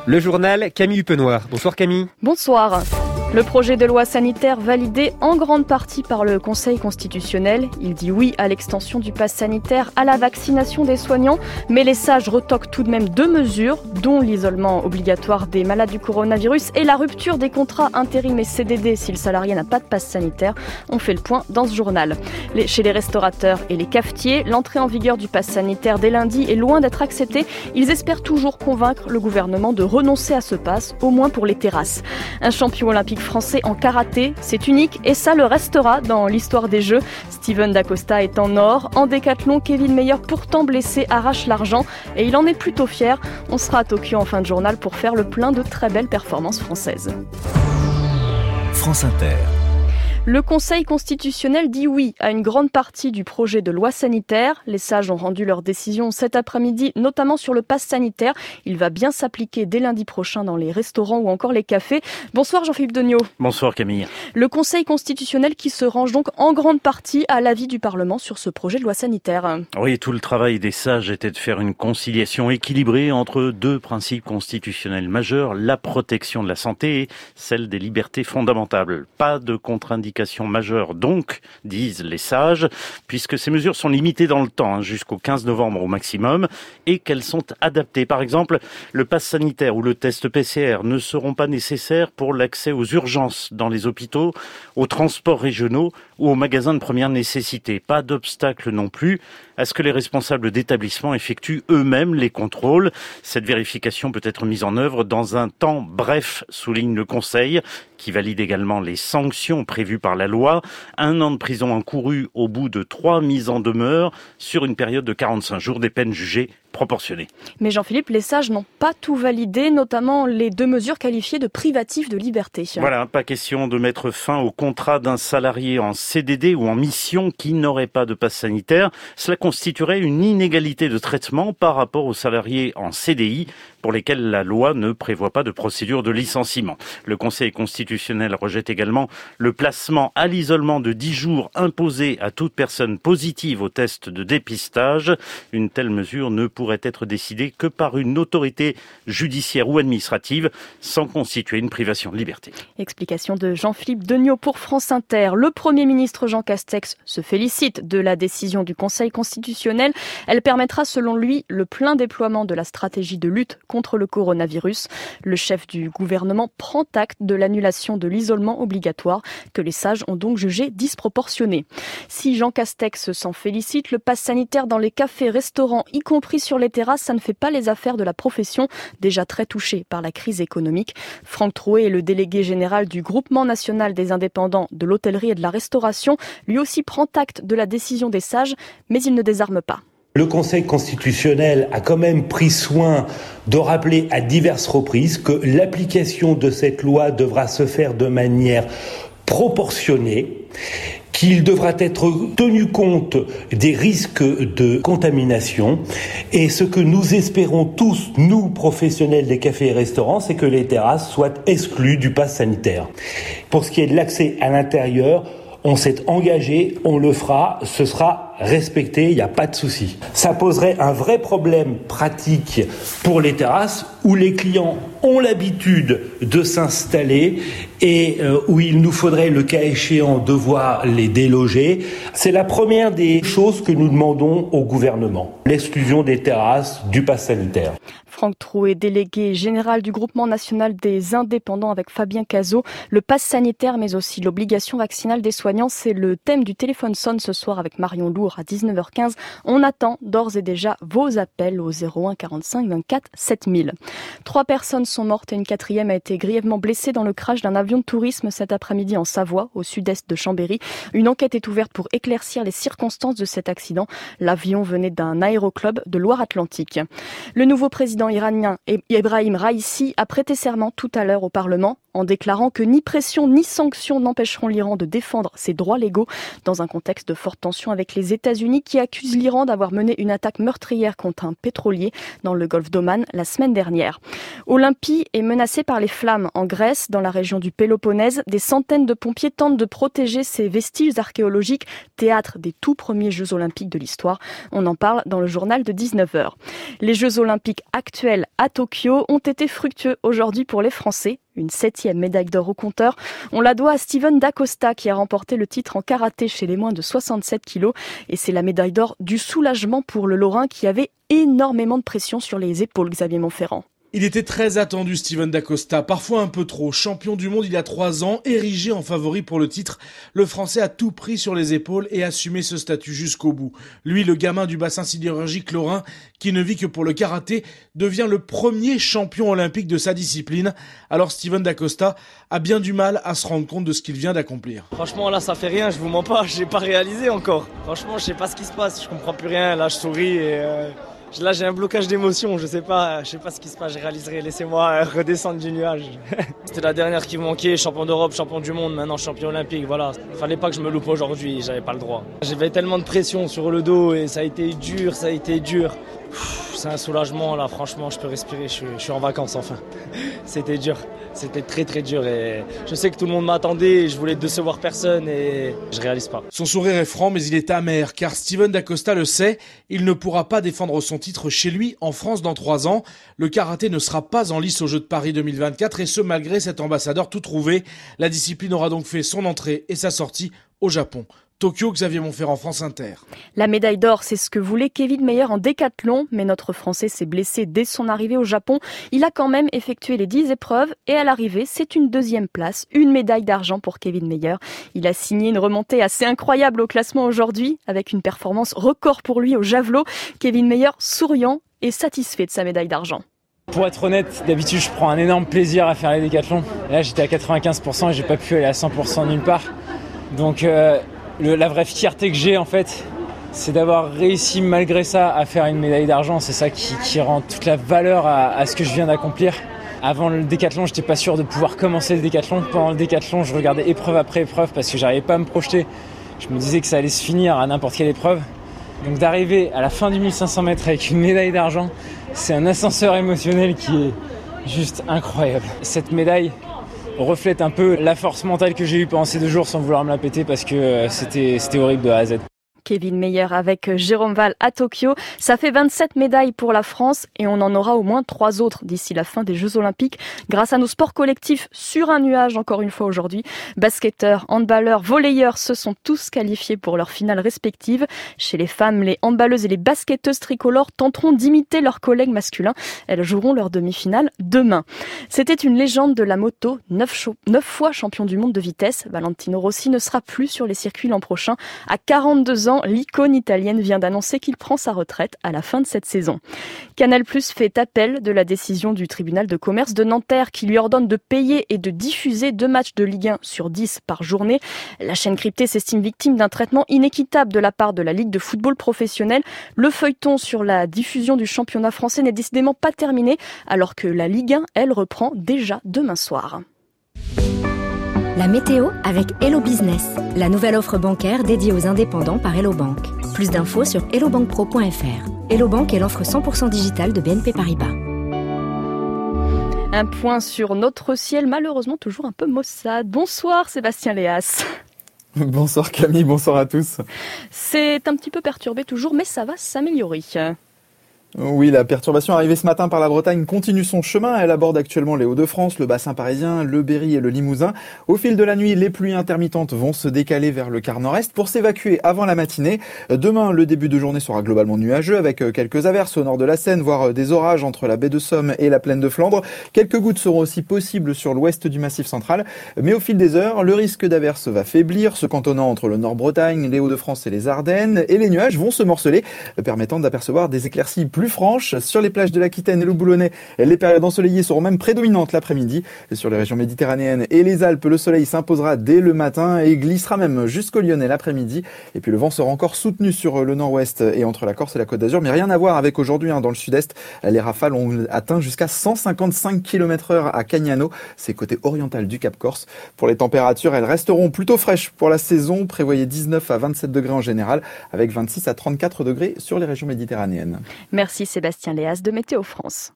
Le journal Camille Huppenoir. Bonsoir Camille. Bonsoir. Le projet de loi sanitaire validé en grande partie par le Conseil constitutionnel. Il dit oui à l'extension du pass sanitaire à la vaccination des soignants, mais les sages retoquent tout de même 2 mesures, dont l'isolement obligatoire des malades du coronavirus et la rupture des contrats intérim et CDD si le salarié n'a pas de pass sanitaire. On fait le point dans ce journal. Chez les restaurateurs et les cafetiers, l'entrée en vigueur du pass sanitaire dès lundi est loin d'être acceptée. Ils espèrent toujours convaincre le gouvernement de renoncer à ce pass, au moins pour les terrasses. Un champion olympique français en karaté, c'est unique et ça le restera dans l'histoire des Jeux. Steven Dacosta est en or. En décathlon, Kevin Meyer, pourtant blessé, arrache l'argent et il en est plutôt fier. On sera à Tokyo en fin de journal pour faire le plein de très belles performances françaises. France Inter. Le Conseil constitutionnel dit oui à une grande partie du projet de loi sanitaire. Les sages ont rendu leur décision cet après-midi, notamment sur le pass sanitaire. Il va bien s'appliquer dès lundi prochain dans les restaurants ou encore les cafés. Bonsoir Jean-Philippe Degnaud. Bonsoir Camille. Le Conseil constitutionnel qui se range donc en grande partie à l'avis du Parlement sur ce projet de loi sanitaire. Oui, tout le travail des sages était de faire une conciliation équilibrée entre 2 principes constitutionnels majeurs, la protection de la santé et celle des libertés fondamentales. Pas de contre-indication majeure donc, disent les sages, puisque ces mesures sont limitées dans le temps, jusqu'au 15 novembre au maximum, et qu'elles sont adaptées. Par exemple, le pass sanitaire ou le test PCR ne seront pas nécessaires pour l'accès aux urgences dans les hôpitaux, aux transports régionaux ou aux magasins de première nécessité. Pas d'obstacle non plus à ce que les responsables d'établissements effectuent eux-mêmes les contrôles. Cette vérification peut être mise en œuvre dans un temps bref, souligne le Conseil, qui valide également les sanctions prévues par la loi. 1 an de prison encouru au bout de 3 mises en demeure sur une période de 45 jours, des peines jugées proportionnées. Mais Jean-Philippe, les sages n'ont pas tout validé, notamment les 2 mesures qualifiées de privatives de liberté. Voilà, pas question de mettre fin au contrat d'un salarié en CDD ou en mission qui n'aurait pas de passe sanitaire. Cela constituerait une inégalité de traitement par rapport aux salariés en CDI pour lesquels la loi ne prévoit pas de procédure de licenciement. Le Conseil constitutionnel rejette également le placement à l'isolement de 10 jours imposé à toute personne positive au test de dépistage. Une telle mesure ne pourrait être décidée que par une autorité judiciaire ou administrative sans constituer une privation de liberté. Explication de Jean-Philippe Degnaud pour France Inter. Le Premier ministre Jean Castex se félicite de la décision du Conseil constitutionnel. Elle permettra selon lui le plein déploiement de la stratégie de lutte contre le coronavirus. Le chef du gouvernement prend acte de l'annulation de l'isolement obligatoire que les sages ont donc jugé disproportionné. Si Jean Castex s'en félicite, le pass sanitaire dans les cafés, restaurants, y compris sur les terrasses, ça ne fait pas les affaires de la profession, déjà très touchée par la crise économique. Franck Trouet est le délégué général du Groupement national des indépendants de l'hôtellerie et de la restauration. Lui aussi prend acte de la décision des sages, mais il ne désarme pas. Le Conseil constitutionnel a quand même pris soin de rappeler à diverses reprises que l'application de cette loi devra se faire de manière proportionnée, qu'il devra être tenu compte des risques de contamination. Et ce que nous espérons tous, nous professionnels des cafés et restaurants, c'est que les terrasses soient exclues du pass sanitaire. Pour ce qui est de l'accès à l'intérieur, on s'est engagé, on le fera, ce sera respecté, il n'y a pas de souci. Ça poserait un vrai problème pratique pour les terrasses où les clients ont l'habitude de s'installer et où il nous faudrait, le cas échéant, devoir les déloger. C'est la première des choses que nous demandons au gouvernement, l'exclusion des terrasses du pass sanitaire. Franck Trouet, délégué général du Groupement national des indépendants avec Fabien Cazot. Le pass sanitaire, mais aussi l'obligation vaccinale des soignants, c'est le thème du téléphone sonne ce soir avec Marion Lourd à 19h15. On attend d'ores et déjà vos appels au 01 45 24 7000. 3 personnes sont mortes et une 4e a été grièvement blessée dans le crash d'un avion de tourisme cet après-midi en Savoie, au sud-est de Chambéry. Une enquête est ouverte pour éclaircir les circonstances de cet accident. L'avion venait d'un aéroclub de Loire-Atlantique. Le nouveau président iranien Ebrahim Raïssi a prêté serment tout à l'heure au Parlement. en déclarant que ni pression ni sanctions n'empêcheront l'Iran de défendre ses droits légaux dans un contexte de forte tension avec les États-Unis qui accusent l'Iran d'avoir mené une attaque meurtrière contre un pétrolier dans le golfe d'Oman la semaine dernière. Olympie est menacée par les flammes en Grèce, dans la région du Péloponnèse. Des centaines de pompiers tentent de protéger ces vestiges archéologiques, théâtre des tout premiers Jeux olympiques de l'histoire. On en parle dans le journal de 19h. Les Jeux olympiques actuels à Tokyo ont été fructueux aujourd'hui pour les Français. Une 7e médaille d'or au compteur. On la doit à Steven Dacosta qui a remporté le titre en karaté chez les moins de 67 kilos. Et c'est la médaille d'or du soulagement pour le Lorrain qui avait énormément de pression sur les épaules, Xavier Montferrand. Il était très attendu, Steven Dacosta, parfois un peu trop. Champion du monde il y a 3 ans, érigé en favori pour le titre, le Français a tout pris sur les épaules et assumé ce statut jusqu'au bout. Lui, le gamin du bassin sidérurgique lorrain, qui ne vit que pour le karaté, devient le premier champion olympique de sa discipline. Alors Steven Dacosta a bien du mal à se rendre compte de ce qu'il vient d'accomplir. Franchement, là, ça fait rien, je vous mens pas, j'ai pas réalisé encore. Franchement, je sais pas ce qui se passe, je comprends plus rien, là, je souris et... Là, j'ai un blocage d'émotion, je sais pas ce qui se passe, je réaliserai. Laissez-moi redescendre du nuage. C'était la dernière qui me manquait, champion d'Europe, champion du monde, maintenant champion olympique, voilà. Fallait pas que je me loupe aujourd'hui, j'avais pas le droit. J'avais tellement de pression sur le dos et ça a été dur. C'est un soulagement là, franchement, je peux respirer, je suis en vacances enfin. C'était dur, c'était très très dur et je sais que tout le monde m'attendait, je voulais décevoir personne et je réalise pas. Son sourire est franc mais il est amer car Steven Dacosta le sait, il ne pourra pas défendre son titre chez lui en France dans 3 ans. Le karaté ne sera pas en lice aux Jeux de Paris 2024 et ce malgré cet ambassadeur tout trouvé. La discipline aura donc fait son entrée et sa sortie au Japon. Tokyo, Xavier Montferrand, France Inter. La médaille d'or, c'est ce que voulait Kevin Mayer en décathlon, mais notre Français s'est blessé dès son arrivée au Japon. Il a quand même effectué les 10 épreuves et à l'arrivée, c'est une 2e place, une médaille d'argent pour Kevin Mayer. Il a signé une remontée assez incroyable au classement aujourd'hui, avec une performance record pour lui au javelot. Kevin Mayer souriant et satisfait de sa médaille d'argent. Pour être honnête, d'habitude je prends un énorme plaisir à faire les décathlons. Là j'étais à 95% et j'ai pas pu aller à 100% nulle part. Donc la vraie fierté que j'ai en fait, c'est d'avoir réussi malgré ça à faire une médaille d'argent. C'est ça qui rend toute la valeur à ce que je viens d'accomplir. Avant le décathlon, j'étais pas sûr de pouvoir commencer le décathlon. Pendant le décathlon, je regardais épreuve après épreuve parce que j'arrivais pas à me projeter. Je me disais que ça allait se finir à n'importe quelle épreuve. Donc d'arriver à la fin du 1500 mètres avec une médaille d'argent, c'est un ascenseur émotionnel qui est juste incroyable. Cette médaille reflète un peu la force mentale que j'ai eue pendant ces 2 jours sans vouloir me la péter parce que c'était horrible de A à Z. Kevin Mayer avec Jérôme Val à Tokyo. Ça fait 27 médailles pour la France et on en aura au moins 3 autres d'ici la fin des Jeux Olympiques grâce à nos sports collectifs sur un nuage encore une fois aujourd'hui. Basketteurs, handballeurs, volleyeurs se sont tous qualifiés pour leurs finales respectives. Chez les femmes, les handballeuses et les basketteuses tricolores tenteront d'imiter leurs collègues masculins. Elles joueront leur demi-finale demain. C'était une légende de la moto, 9 fois champion du monde de vitesse. Valentino Rossi ne sera plus sur les circuits l'an prochain. À 42 ans, l'icône italienne vient d'annoncer qu'il prend sa retraite à la fin de cette saison. Canal+ fait appel de la décision du tribunal de commerce de Nanterre qui lui ordonne de payer et de diffuser 2 matchs de Ligue 1 sur 10 par journée. La chaîne cryptée s'estime victime d'un traitement inéquitable de la part de la Ligue de football professionnel. Le feuilleton sur la diffusion du championnat français n'est décidément pas terminé alors que la Ligue 1, elle, reprend déjà demain soir. La météo avec Hello Business, la nouvelle offre bancaire dédiée aux indépendants par Hello Bank. Plus d'infos sur hellobank.pro.fr. Hello Bank est l'offre 100% digitale de BNP Paribas. Un point sur notre ciel, malheureusement toujours un peu maussade. Bonsoir Sébastien Léas. Bonsoir Camille, bonsoir à tous. C'est un petit peu perturbé toujours, mais ça va s'améliorer. Oui, la perturbation arrivée ce matin par la Bretagne continue son chemin. Elle aborde actuellement les Hauts-de-France, le bassin parisien, le Berry et le Limousin. Au fil de la nuit, les pluies intermittentes vont se décaler vers le quart nord-est pour s'évacuer avant la matinée. Demain, le début de journée sera globalement nuageux avec quelques averses au nord de la Seine, voire des orages entre la baie de Somme et la plaine de Flandre. Quelques gouttes seront aussi possibles sur l'ouest du Massif central. Mais au fil des heures, le risque d'averses va faiblir, se cantonnant entre le Nord-Bretagne, les Hauts-de-France et les Ardennes. Et les nuages vont se morceler, permettant d'apercevoir des éclaircies plus plus franches. Sur les plages de l'Aquitaine et le Boulonnais, les périodes ensoleillées seront même prédominantes l'après-midi. Et sur les régions méditerranéennes et les Alpes, le soleil s'imposera dès le matin et glissera même jusqu'au Lyonnais l'après-midi. Et puis le vent sera encore soutenu sur le nord-ouest et entre la Corse et la Côte d'Azur, mais rien à voir avec aujourd'hui dans le sud-est. Les rafales ont atteint jusqu'à 155 km/h à Cagnano, c'est côté oriental du Cap Corse. Pour les températures, elles resteront plutôt fraîches pour la saison. Prévoyez 19 à 27 degrés en général, avec 26 à 34 degrés sur les régions méditerranéennes. Merci Sébastien Léas de Météo France.